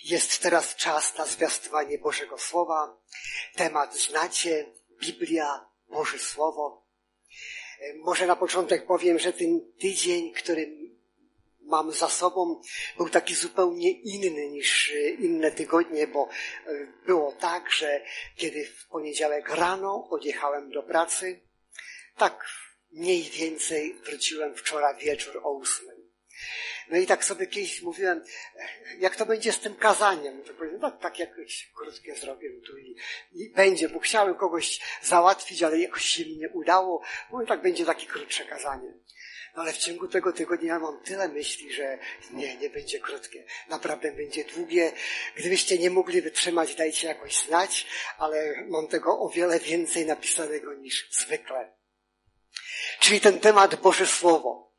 Jest teraz czas na zwiastowanie Bożego Słowa. Temat znacie, Biblia, Boże Słowo. Może na początek powiem, że ten tydzień, który mam za sobą, był taki zupełnie inny niż inne tygodnie, bo było tak, że kiedy w poniedziałek rano odjechałem do pracy, tak mniej więcej wróciłem wczoraj wieczór o 8. No i tak sobie kiedyś mówiłem, jak to będzie z tym kazaniem? To powiem, no tak jakieś krótkie zrobię tu i będzie, bo chciałem kogoś załatwić, ale jakoś się mi nie udało. Mówię, tak będzie takie krótsze kazanie. No ale w ciągu tego tygodnia mam tyle myśli, że nie będzie krótkie. Naprawdę będzie długie. Gdybyście nie mogli wytrzymać, dajcie jakoś znać, ale mam tego o wiele więcej napisanego niż zwykle. Czyli ten temat Boże Słowo.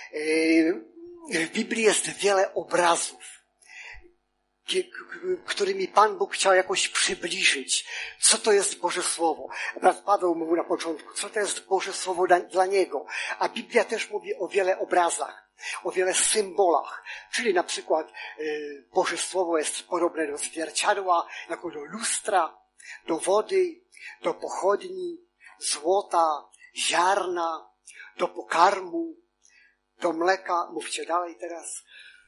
W Biblii jest wiele obrazów, którymi Pan Bóg chciał jakoś przybliżyć, co to jest Boże Słowo. Brat Paweł mówił na początku, co to jest Boże Słowo dla Niego. A Biblia też mówi o wiele obrazach, o wiele symbolach. Czyli na przykład Boże Słowo jest podobne do zwierciadła, jako do lustra, do wody, do pochodni, złota, ziarna, do pokarmu, do mleka, mówcie dalej teraz,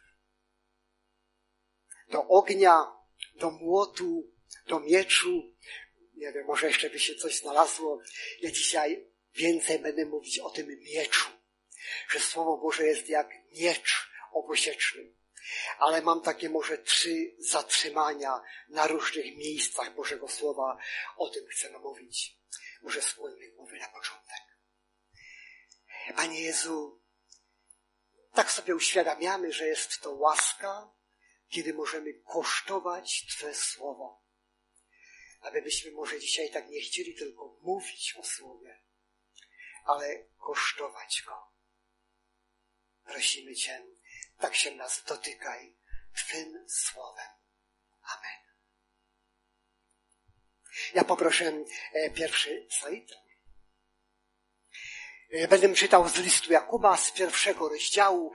do ognia, do młotu, do mieczu. Nie wiem, może jeszcze by się coś znalazło. Ja dzisiaj więcej będę mówić o tym mieczu, że Słowo Boże jest jak miecz obosieczny. Ale mam takie może 3 zatrzymania na różnych miejscach Bożego Słowa. O tym chcę mówić. Może wspólnie mówię na początek. Panie Jezu, tak sobie uświadamiamy, że jest to łaska, kiedy możemy kosztować Twe Słowo. Abyśmy może dzisiaj tak nie chcieli tylko mówić o Słowie, ale kosztować Go. Prosimy Cię, tak się nas dotykaj Twym Słowem. Amen. Ja poproszę pierwszy slajd. Będę czytał z listu Jakuba z 1 rozdziału,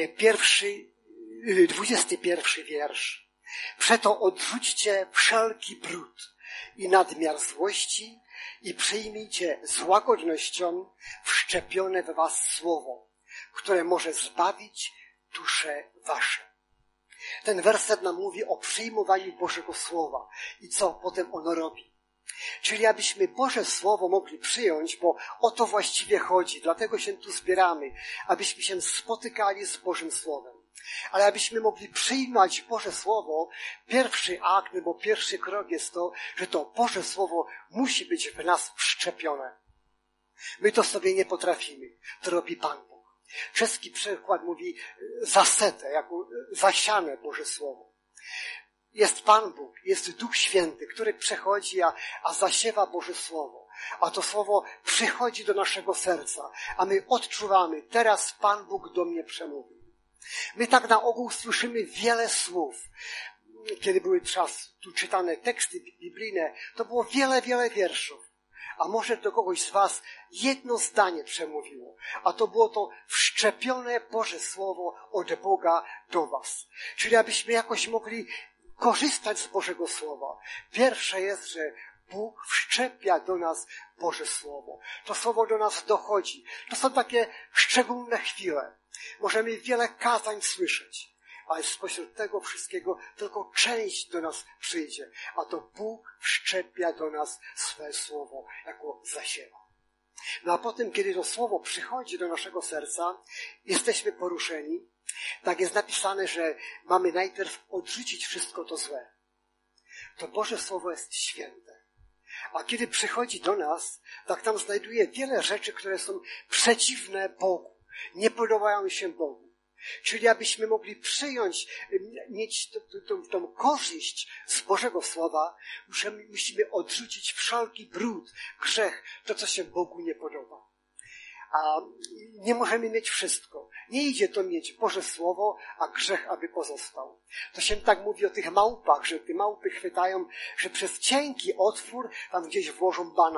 21 wiersz. Przeto odrzućcie wszelki brud i nadmiar złości i przyjmijcie z łagodnością wszczepione w was słowo, które może zbawić dusze wasze. Ten werset nam mówi o przyjmowaniu Bożego Słowa i co potem ono robi. Czyli abyśmy Boże Słowo mogli przyjąć, bo o to właściwie chodzi, dlatego się tu zbieramy, abyśmy się spotykali z Bożym Słowem. Ale abyśmy mogli przyjmować Boże Słowo, pierwszy akt, bo pierwszy krok jest to, że to Boże Słowo musi być w nas wszczepione. My to sobie nie potrafimy, to robi Pan Bóg. Czeski przykład mówi zasete, jako zasiane Boże Słowo. Jest Pan Bóg, jest Duch Święty, który przechodzi, a zasiewa Boże Słowo. A to Słowo przychodzi do naszego serca, a my odczuwamy, teraz Pan Bóg do mnie przemówił. My tak na ogół słyszymy wiele słów. Kiedy były tu czytane teksty biblijne, to było wiele wierszów. A może do kogoś z was jedno zdanie przemówiło, a to było to wszczepione Boże Słowo od Boga do was. Czyli abyśmy jakoś mogli korzystać z Bożego Słowa. Pierwsze jest, że Bóg wszczepia do nas Boże Słowo. To Słowo do nas dochodzi. To są takie szczególne chwile. Możemy wiele kazań słyszeć, ale spośród tego wszystkiego tylko część do nas przyjdzie. A to Bóg wszczepia do nas swe Słowo jako zasiewa. No a potem, kiedy to Słowo przychodzi do naszego serca, jesteśmy poruszeni. Tak jest napisane, że mamy najpierw odrzucić wszystko to złe. To Boże Słowo jest święte. A kiedy przychodzi do nas, tak tam znajduje wiele rzeczy, które są przeciwne Bogu. Nie podobają się Bogu. Czyli abyśmy mogli przyjąć, mieć tą korzyść z Bożego Słowa, musimy odrzucić wszelki brud, grzech, to co się Bogu nie podoba. A nie możemy mieć wszystko. Nie idzie to mieć Boże Słowo, a grzech, aby pozostał. To się tak mówi o tych małpach, że te małpy chwytają, że przez cienki otwór tam gdzieś włożą banan.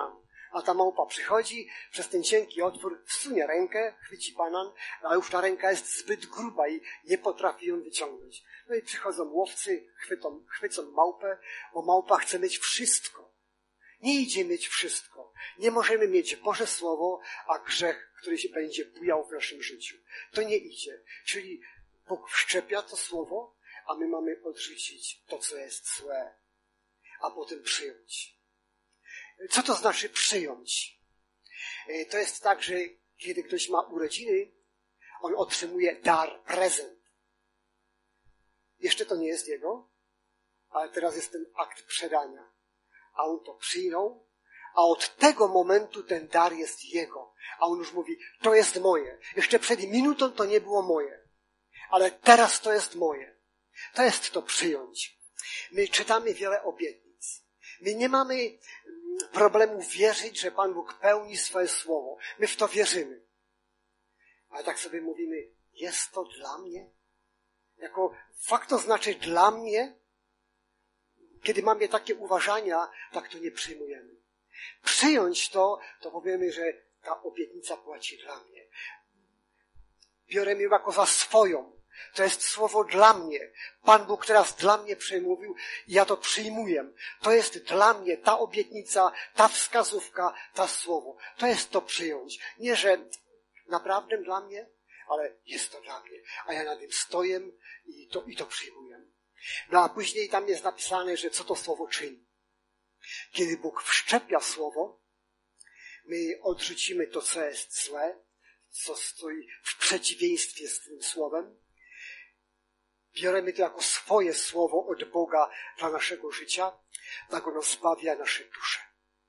A ta małpa przychodzi, przez ten cienki otwór wsunie rękę, chwyci banan, a już ta ręka jest zbyt gruba i nie potrafi ją wyciągnąć. No i przychodzą łowcy, chwycą małpę, bo małpa chce mieć wszystko. Nie idzie mieć wszystko. Nie możemy mieć Boże Słowo, a grzech, który się będzie bujał w naszym życiu. To nie idzie. Czyli Bóg wszczepia to Słowo, a my mamy odrzucić to, co jest złe, a potem przyjąć. Co to znaczy przyjąć? To jest tak, że kiedy ktoś ma urodziny, on otrzymuje dar, prezent. Jeszcze to nie jest jego, ale teraz jest ten akt przedania. A on to przyjął, a od tego momentu ten dar jest jego. A on już mówi, to jest moje. Jeszcze przed minutą to nie było moje, ale teraz to jest moje. To jest to przyjąć. My czytamy wiele obietnic. My nie mamy problemu wierzyć, że Pan Bóg pełni swoje słowo. My w to wierzymy. Ale tak sobie mówimy, jest to dla mnie? Jako fakt to znaczy dla mnie? Kiedy mamy takie uważania, tak to nie przyjmujemy. Przyjąć to powiemy, że ta obietnica płaci dla mnie. Biorę ją jako za swoją. To jest słowo dla mnie. Pan Bóg teraz dla mnie przemówił i ja to przyjmuję. To jest dla mnie ta obietnica, ta wskazówka, to słowo. To jest to przyjąć. Nie, że naprawdę dla mnie, ale jest to dla mnie. A ja na tym stoję i to przyjmuję. No a później tam jest napisane, że co to słowo czyni. Kiedy Bóg wszczepia słowo, my odrzucimy to, co jest złe, co stoi w przeciwieństwie z tym słowem. Bierzemy to jako swoje słowo od Boga dla naszego życia, tak ono zbawia nasze dusze.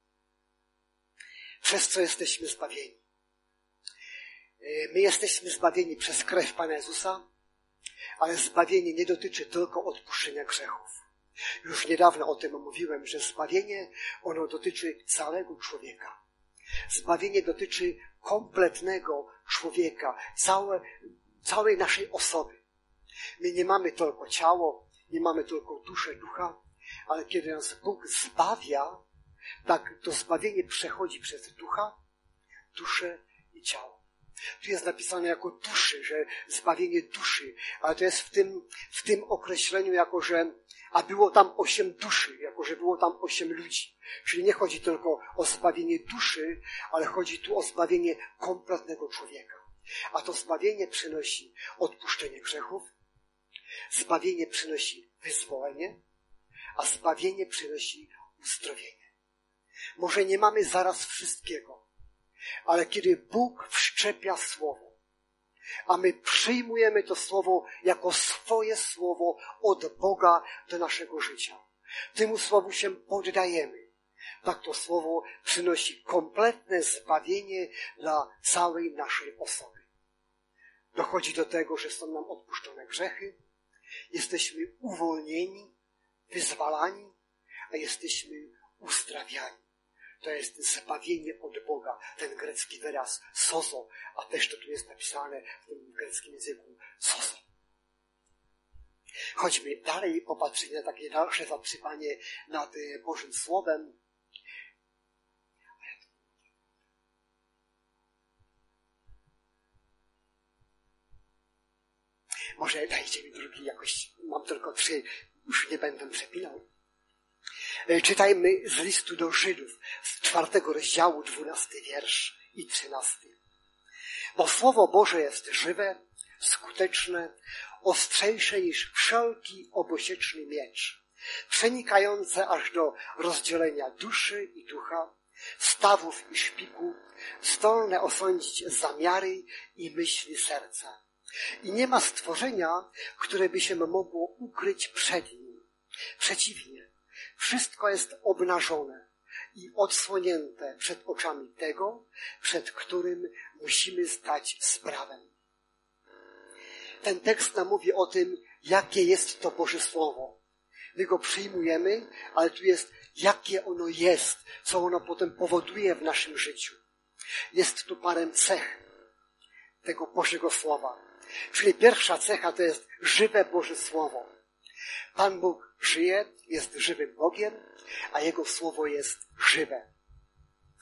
Przez co jesteśmy zbawieni? My jesteśmy zbawieni przez krew Pana Jezusa, ale zbawienie nie dotyczy tylko odpuszczenia grzechów. Już niedawno o tym mówiłem, że zbawienie, ono dotyczy całego człowieka. Zbawienie dotyczy kompletnego człowieka, całej naszej osoby. My nie mamy tylko ciało, nie mamy tylko duszę, ducha, ale kiedy nas Bóg zbawia, tak to zbawienie przechodzi przez ducha, duszę i ciało. Tu jest napisane jako duszy, że zbawienie duszy, ale to jest w tym określeniu jako, że a było tam 8 duszy, jako że było tam 8 ludzi. Czyli nie chodzi tylko o zbawienie duszy, ale chodzi tu o zbawienie kompletnego człowieka. A to zbawienie przynosi odpuszczenie grzechów, zbawienie przynosi wyzwolenie, a zbawienie przynosi uzdrowienie. Może nie mamy zaraz wszystkiego, ale kiedy Bóg wszczepia słowo, a my przyjmujemy to słowo jako swoje słowo od Boga do naszego życia, temu słowu się poddajemy, tak to słowo przynosi kompletne zbawienie dla całej naszej osoby. Dochodzi do tego, że są nam odpuszczone grzechy, jesteśmy uwolnieni, wyzwalani, a jesteśmy uzdrawiani. To jest zbawienie od Boga, ten grecki wyraz sozo, a też to tu jest napisane w tym greckim języku sozo. Chodźmy dalej, popatrzymy na takie dalsze zatrzymanie nad Bożym Słowem. Może dajcie mi drugi jakoś, mam tylko 3, już nie będę przepinał. Czytajmy z listu do Żydów, z 4 rozdziału, 12 wiersz i 13. Bo Słowo Boże jest żywe, skuteczne, ostrzejsze niż wszelki obosieczny miecz, przenikające aż do rozdzielenia duszy i ducha, stawów i szpiku, zdolne osądzić zamiary i myśli serca. I nie ma stworzenia, które by się mogło ukryć przed nim. Przeciwnie, wszystko jest obnażone i odsłonięte przed oczami tego, przed którym musimy zdać sprawę. Ten tekst nam mówi o tym, jakie jest to Boże Słowo. My go przyjmujemy, ale tu jest, jakie ono jest, co ono potem powoduje w naszym życiu. Jest tu parę cech tego Bożego Słowa. Czyli pierwsza cecha to jest żywe Boże Słowo. Pan Bóg żyje, jest żywym Bogiem, a Jego Słowo jest żywe.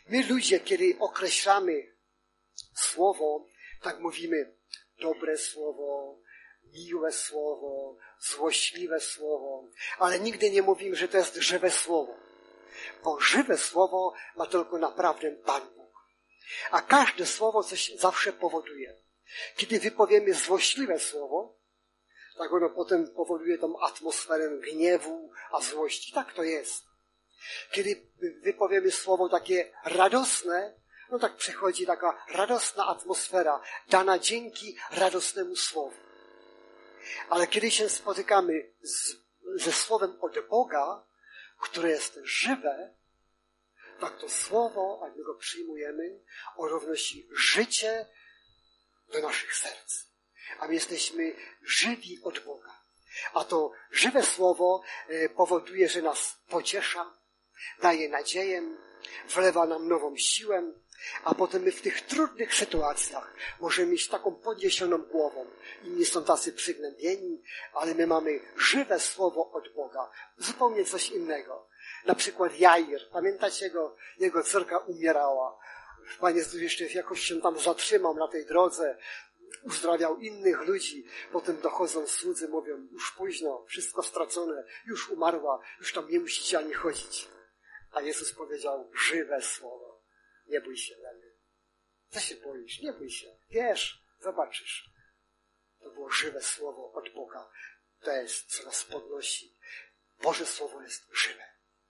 My ludzie, kiedy określamy słowo, tak mówimy dobre słowo, miłe słowo, złośliwe słowo, ale nigdy nie mówimy, że to jest żywe słowo. Bo żywe słowo ma tylko naprawdę Pan Bóg. A każde słowo coś zawsze powoduje. Kiedy wypowiemy złośliwe słowo, tak ono potem powoduje tą atmosferę gniewu, a złości. Tak to jest. Kiedy wypowiemy słowo takie radosne, no tak przychodzi taka radosna atmosfera, dana dzięki radosnemu słowu. Ale kiedy się spotykamy ze słowem od Boga, które jest żywe, tak to słowo, jak my go przyjmujemy, ono wnosi życie do naszych serc. A my jesteśmy żywi od Boga. A to żywe słowo powoduje, że nas pociesza, daje nadzieję, wlewa nam nową siłę, a potem my w tych trudnych sytuacjach możemy mieć taką podniesioną głową. Inni są tacy przygnębieni, ale my mamy żywe słowo od Boga. Zupełnie coś innego. Na przykład Jair, pamiętacie jego córka umierała. Pan Jezus jeszcze jakoś się tam zatrzymał na tej drodze, uzdrawiał innych ludzi. Potem dochodzą słudzy, mówią, już późno, wszystko stracone, już umarła, już tam nie musicie ani chodzić. A Jezus powiedział, żywe słowo. Nie bój się, Daniel. Co się boisz? Nie bój się. Wiesz, zobaczysz. To było żywe słowo od Boga. To jest, co nas podnosi. Boże Słowo jest żywe.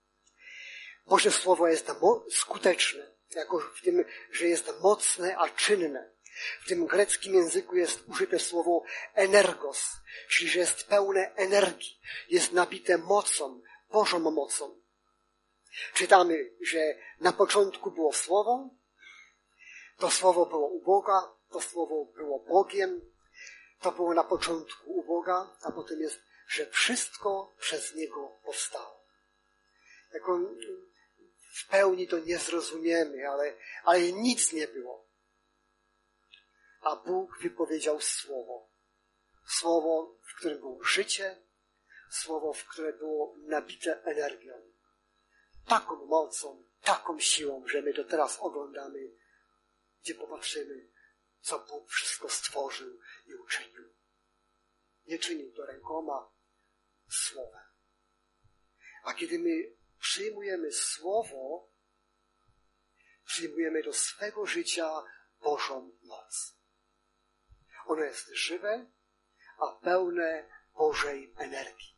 Boże Słowo jest skuteczne, jako w tym, że jest mocne, a czynne. W tym greckim języku jest użyte słowo energos, czyli że jest pełne energii, jest nabite mocą, Bożą mocą. Czytamy, że na początku było Słowo, to Słowo było u Boga, to Słowo było Bogiem, to było na początku u Boga, a potem jest, że wszystko przez Niego powstało. Jako w pełni to nie zrozumiemy, ale nic nie było. A Bóg wypowiedział Słowo. Słowo, w którym było życie, Słowo, w które było nabite energią. Taką mocą, taką siłą, że my to teraz oglądamy, gdzie popatrzymy, co Bóg wszystko stworzył i uczynił. Nie czynił to rękoma, słowem. A kiedy my przyjmujemy Słowo, przyjmujemy do swego życia Bożą moc. Ono jest żywe, a pełne Bożej energii.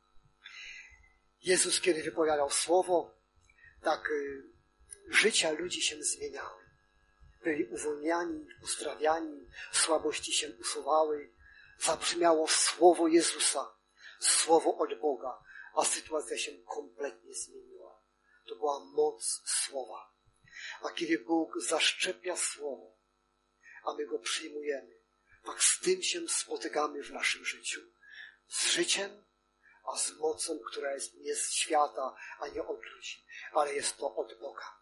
Jezus, kiedy wypowiadał Słowo, tak życia ludzi się zmieniały. Byli uwolniani, uzdrawiani, słabości się usuwały. Zabrzmiało Słowo Jezusa, Słowo od Boga, a sytuacja się kompletnie zmieniła. To była moc Słowa. A kiedy Bóg zaszczepia Słowo, a my go przyjmujemy, tak z tym się spotykamy w naszym życiu. Z życiem, a z mocą, która jest nie z świata, a nie od ludzi, ale jest to od Boga.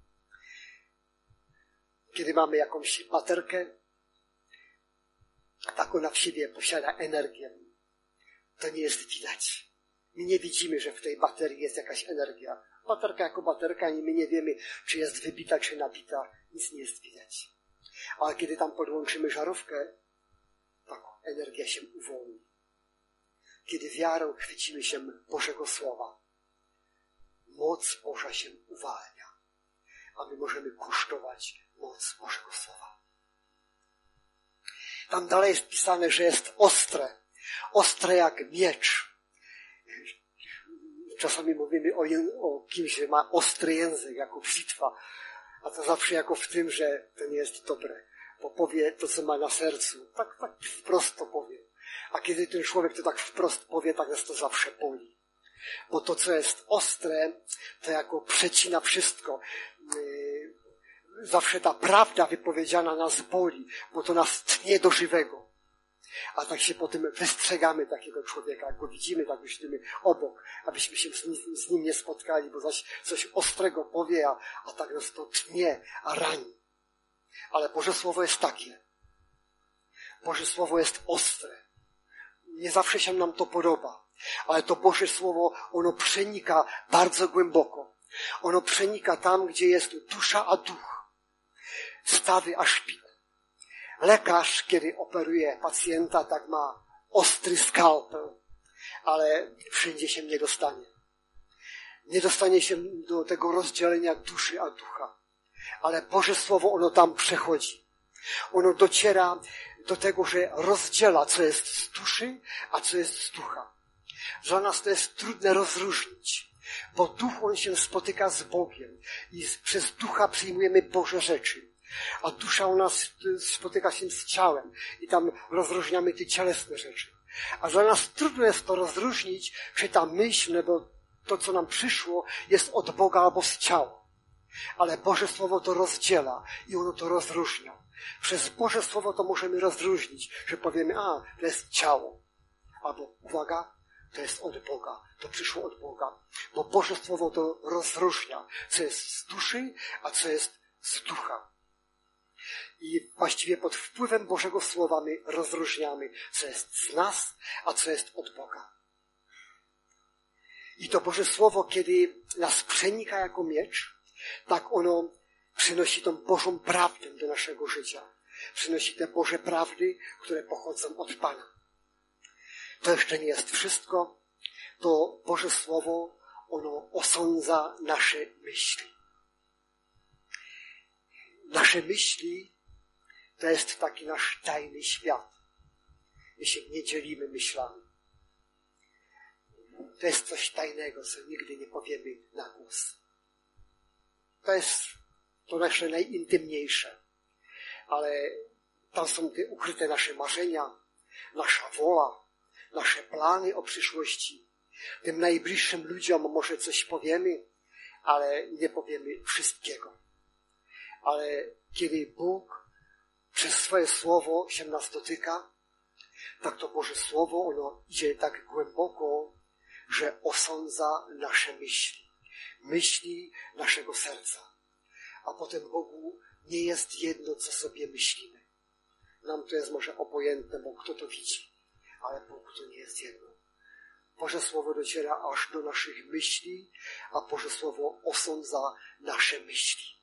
Kiedy mamy jakąś baterkę, tak ona w siebie posiada energię. To nie jest widać. My nie widzimy, że w tej baterii jest jakaś energia. Baterka jako baterka i my nie wiemy, czy jest wybita, czy nabita. Nic nie jest widać. Ale kiedy tam podłączymy żarówkę, tak energia się uwolni. Kiedy wiarą chwycimy się Bożego Słowa, moc Boża się uwalnia, a my możemy kosztować moc Bożego Słowa. Tam dalej jest pisane, że jest ostre jak miecz. Czasami mówimy o kimś, że ma ostry język, jako brzytwa, a to zawsze jako w tym, że to nie jest dobre, bo powie to, co ma na sercu. Tak wprost to powie. A kiedy ten człowiek to tak wprost powie, tak nas to zawsze boli. Bo to, co jest ostre, to jako przecina wszystko. Zawsze ta prawda wypowiedziana nas boli, bo to nas tnie do żywego. A tak się potem wystrzegamy takiego człowieka, jak go widzimy, tak myślimy obok, abyśmy się z nim nie spotkali, bo zaś coś ostrego powie, a tak nas to tnie, a rani. Ale Boże Słowo jest takie. Boże Słowo jest ostre. Nie zawsze się nam to podoba, ale to Boże Słowo, ono przenika bardzo głęboko. Ono przenika tam, gdzie jest dusza a duch, stawy a szpik. Lekarz, kiedy operuje pacjenta, tak ma ostry skalpel, ale wszędzie się nie dostanie. Nie dostanie się do tego rozdzielenia duszy a ducha. Ale Boże Słowo, ono tam przechodzi. Ono dociera do tego, że rozdziela, co jest z duszy, a co jest z ducha. Dla nas to jest trudne rozróżnić, bo duch, on się spotyka z Bogiem i przez ducha przyjmujemy Boże rzeczy. A dusza u nas spotyka się z ciałem i tam rozróżniamy te cielesne rzeczy. A dla nas trudno jest to rozróżnić, czy ta myśl, bo to, co nam przyszło, jest od Boga albo z ciała. Ale Boże Słowo to rozdziela i ono to rozróżnia. Przez Boże Słowo to możemy rozróżnić, że powiemy, to jest ciało. Albo, uwaga, to jest od Boga, to przyszło od Boga. Bo Boże Słowo to rozróżnia, co jest z duszy, a co jest z ducha. I właściwie pod wpływem Bożego Słowa my rozróżniamy, co jest z nas, a co jest od Boga. I to Boże Słowo, kiedy nas przenika jako miecz, tak ono przynosi tą Bożą prawdę do naszego życia. Przynosi te Boże prawdy, które pochodzą od Pana. To jeszcze nie jest wszystko. To Boże Słowo, ono osądza nasze myśli. Nasze myśli to jest taki nasz tajny świat. My się nie dzielimy myślami. To jest coś tajnego, co nigdy nie powiemy na głos. To jest to nasze najintymniejsze. Ale tam są te ukryte nasze marzenia, nasza wola, nasze plany o przyszłości. Tym najbliższym ludziom może coś powiemy, ale nie powiemy wszystkiego. Ale kiedy Bóg przez swoje Słowo się nas dotyka, tak to Boże Słowo, ono idzie tak głęboko, że osądza nasze myśli. Myśli naszego serca. A potem Bogu nie jest jedno, co sobie myślimy. Nam to jest może obojętne, bo kto to widzi. Ale Bogu to nie jest jedno. Boże Słowo dociera aż do naszych myśli, a Boże Słowo osądza nasze myśli.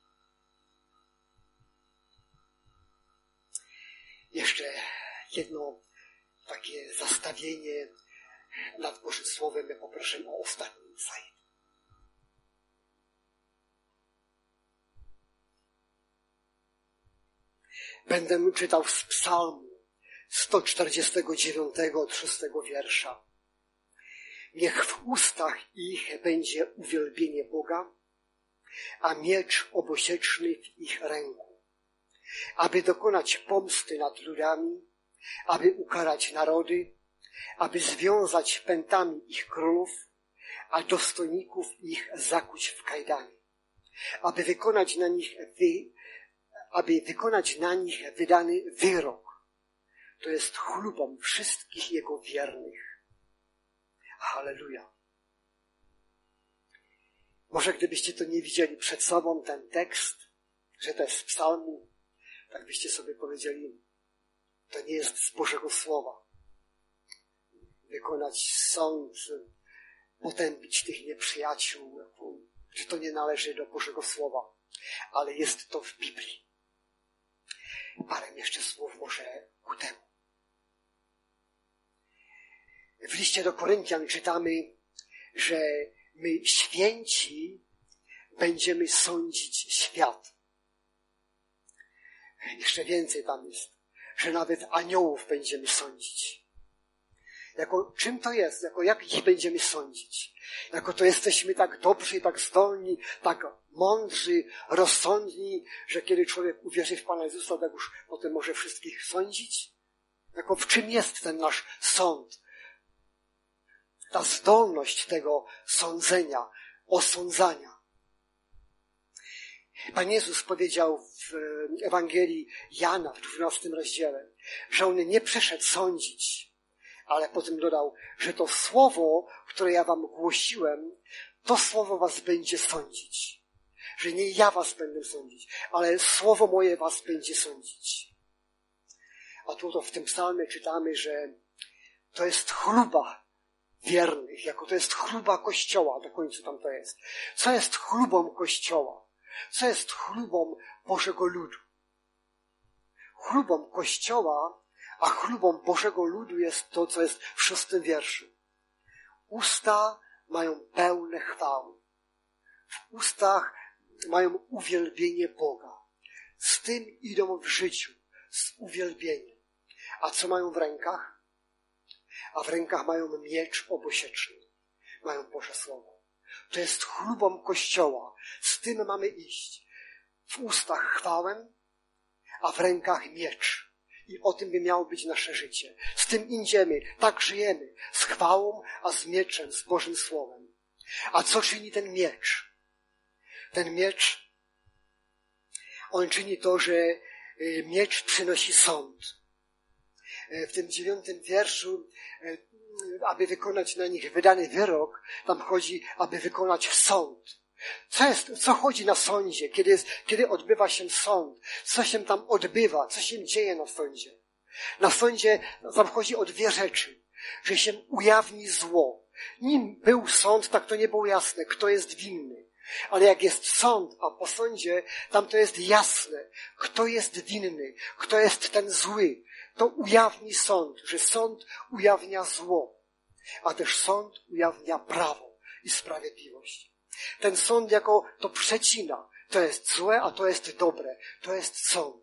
Jeszcze jedno takie zastawienie nad Bożym Słowem. Ja poproszę o ostatni slajd. Będę czytał z Psalmu 149 od 6 wiersza. Niech w ustach ich będzie uwielbienie Boga, a miecz obosieczny w ich ręku, aby dokonać pomsty nad ludami, aby ukarać narody, aby związać pętami ich królów, a dostojników ich zakuć w kajdany, aby wykonać na nich wydany wyrok. To jest chlubą wszystkich Jego wiernych. Halleluja. Może gdybyście to nie widzieli przed sobą, ten tekst, że to jest z psalmu, tak byście sobie powiedzieli, to nie jest z Bożego Słowa. Wykonać sąd, potępić tych nieprzyjaciół, że to nie należy do Bożego Słowa, ale jest to w Biblii. Parę jeszcze słów może ku temu. W liście do Koryntian czytamy, że my święci będziemy sądzić świat. Jeszcze więcej tam jest, że nawet aniołów będziemy sądzić. Czym to jest? Jak ich będziemy sądzić? To jesteśmy tak dobrzy, tak zdolni, tak mądrzy, rozsądni, że kiedy człowiek uwierzy w Pana Jezusa, tak już potem może wszystkich sądzić? W czym jest ten nasz sąd? Ta zdolność tego sądzenia, osądzania. Pan Jezus powiedział w Ewangelii Jana w 12 rozdziale, że On nie przyszedł sądzić, ale potem dodał, że to słowo, które ja wam głosiłem, to słowo was będzie sądzić. Że nie ja was będę sądzić, ale słowo moje was będzie sądzić. A tu to w tym psalmie czytamy, że to jest chluba wiernych, jako to jest chluba Kościoła, na końcu tam to jest. Co jest chlubą Kościoła? Co jest chlubą Bożego ludu? Chlubą Kościoła, a chlubą Bożego ludu jest to, co jest w 6 wierszu. Usta mają pełne chwały. W ustach mają uwielbienie Boga. Z tym idą w życiu, z uwielbieniem. A co mają w rękach? A w rękach mają miecz obosieczny. Mają Boże Słowo. To jest chlubą Kościoła. Z tym mamy iść. W ustach chwałę, a w rękach miecz. I o tym by miało być nasze życie. Z tym idziemy, tak żyjemy. Z chwałą, a z mieczem, z Bożym Słowem. A co czyni ten miecz? Ten miecz, on czyni to, że miecz przynosi sąd. W tym 9 wierszu, aby wykonać na nich wydany wyrok, tam chodzi, aby wykonać sąd. Co chodzi na sądzie, kiedy odbywa się sąd? Co się tam odbywa? Co się dzieje na sądzie? Na sądzie tam chodzi o 2 rzeczy. Że się ujawni zło. Nim był sąd, tak to nie było jasne, kto jest winny. Ale jak jest sąd, a po sądzie, tam to jest jasne, kto jest winny, kto jest ten zły. To ujawni sąd, że sąd ujawnia zło, a też sąd ujawnia prawo i sprawiedliwość. Ten sąd jako to przecina. To jest złe, a to jest dobre. To jest sąd.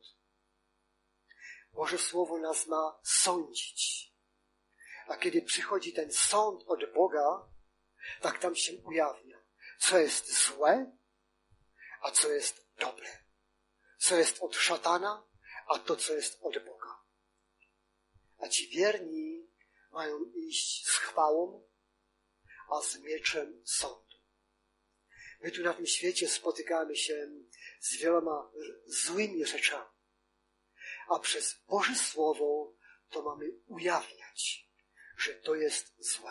Boże Słowo nas ma sądzić. A kiedy przychodzi ten sąd od Boga, tak tam się ujawnia, co jest złe, a co jest dobre. Co jest od szatana, a to, co jest od Boga. A ci wierni mają iść z chwałą, a z mieczem sądu. My tu na tym świecie spotykamy się z wieloma złymi rzeczami. A przez Boże Słowo to mamy ujawniać, że to jest złe.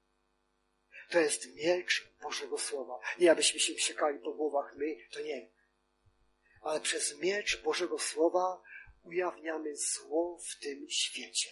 To jest miecz Bożego Słowa. Nie abyśmy się siekali po głowach my, to nie. Ale przez miecz Bożego Słowa ujawniamy zło w tym świecie.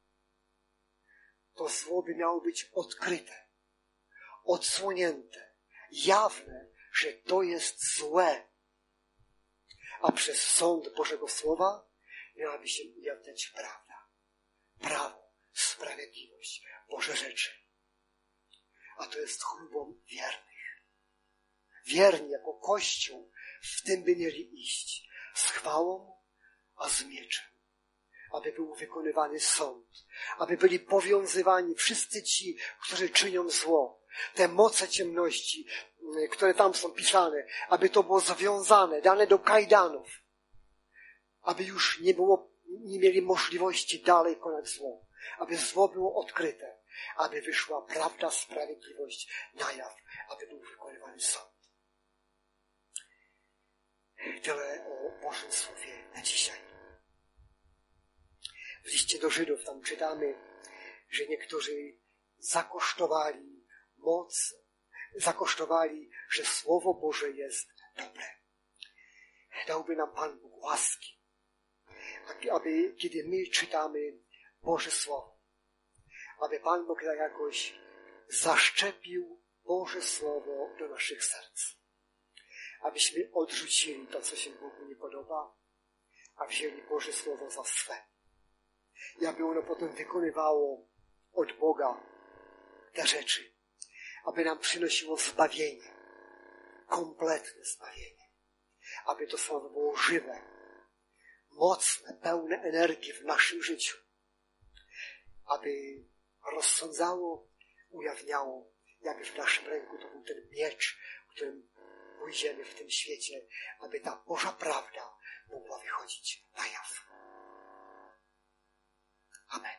To zło by miało być odkryte, odsłonięte, jawne, że to jest złe. A przez sąd Bożego Słowa miałaby się ujawniać prawda, prawo, sprawiedliwość, Boże rzeczy. A to jest chlubą wiernych. Wierni jako Kościół w tym by mieli iść. Z chwałą, a z mieczem. Aby był wykonywany sąd. Aby byli powiązywani wszyscy ci, którzy czynią zło. Te moce ciemności, które tam są pisane, aby to było związane, dane do kajdanów. Aby już nie mieli możliwości dalej konać zło. Aby zło było odkryte. Aby wyszła prawda, sprawiedliwość na jaw. Aby był wykonywany sąd. Tyle o Bożym Słowie na dzisiaj. W liście do Żydów tam czytamy, że niektórzy zakosztowali moc, zakosztowali, że Słowo Boże jest dobre. Dałby nam Pan Bóg łaski, aby kiedy my czytamy Boże Słowo, aby Pan Bóg tak jakoś zaszczepił Boże Słowo do naszych serc. Abyśmy odrzucili to, co się Bogu nie podoba, a wzięli Boże Słowo za swe. I aby ono potem wykonywało od Boga te rzeczy, aby nam przynosiło zbawienie, kompletne zbawienie. Aby to Słowo było żywe, mocne, pełne energii w naszym życiu. Aby rozsądzało, ujawniało, jak w naszym ręku to był ten miecz, którym pójdziemy w tym świecie, aby ta Boża prawda mogła wychodzić na jaw. Amen.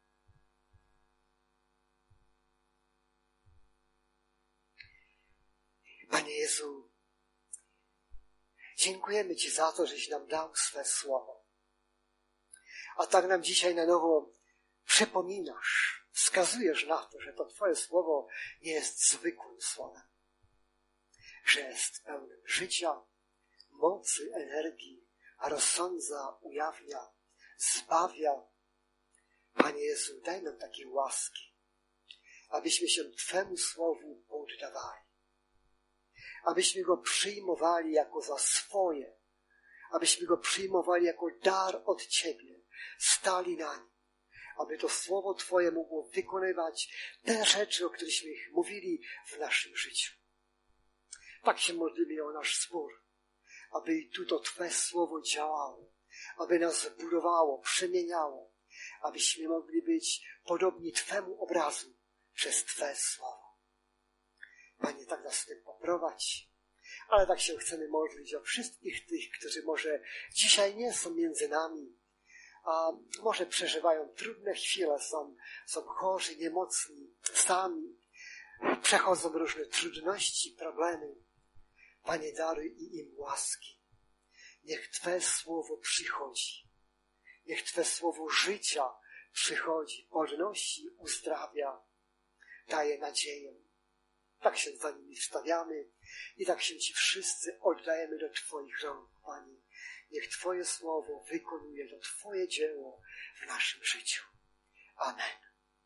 Panie Jezu, dziękujemy Ci za to, żeś nam dał swe Słowo. A tak nam dzisiaj na nowo przypominasz, wskazujesz na to, że to Twoje Słowo nie jest zwykłym Słowem. Że jest pełnym życia, mocy, energii, a rozsądza, ujawnia, zbawia. Panie Jezu, daj nam takiej łaski, abyśmy się Twemu słowu poddawali, abyśmy go przyjmowali jako za swoje, abyśmy go przyjmowali jako dar od Ciebie, stali na nim, aby to słowo Twoje mogło wykonywać te rzeczy, o którychśmy mówili w naszym życiu. Tak się modlimy o nasz zbór, aby i tu to Twe słowo działało, aby nas budowało, przemieniało, abyśmy mogli być podobni Twemu obrazu przez Twe słowo. Panie, tak nas w tym poprowadź, ale tak się chcemy modlić o wszystkich tych, którzy może dzisiaj nie są między nami, a może przeżywają trudne chwile, są chorzy, niemocni, sami, przechodzą różne trudności, problemy. Panie, daruj im łaski. Niech Twe słowo przychodzi. Niech Twe słowo życia przychodzi, podnosi, uzdrawia, daje nadzieję. Tak się za nimi wstawiamy i tak się Ci wszyscy oddajemy do Twoich rąk, Panie. Niech Twoje słowo wykonuje to Twoje dzieło w naszym życiu. Amen.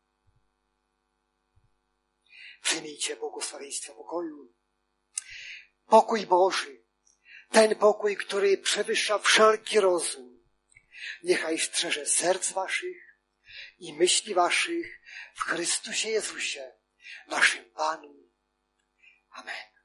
Przyjmijcie błogosławieństwo pokoju. Pokój Boży, ten pokój, który przewyższa wszelki rozum, niechaj strzeże serc waszych i myśli waszych w Chrystusie Jezusie, naszym Panu. Amen.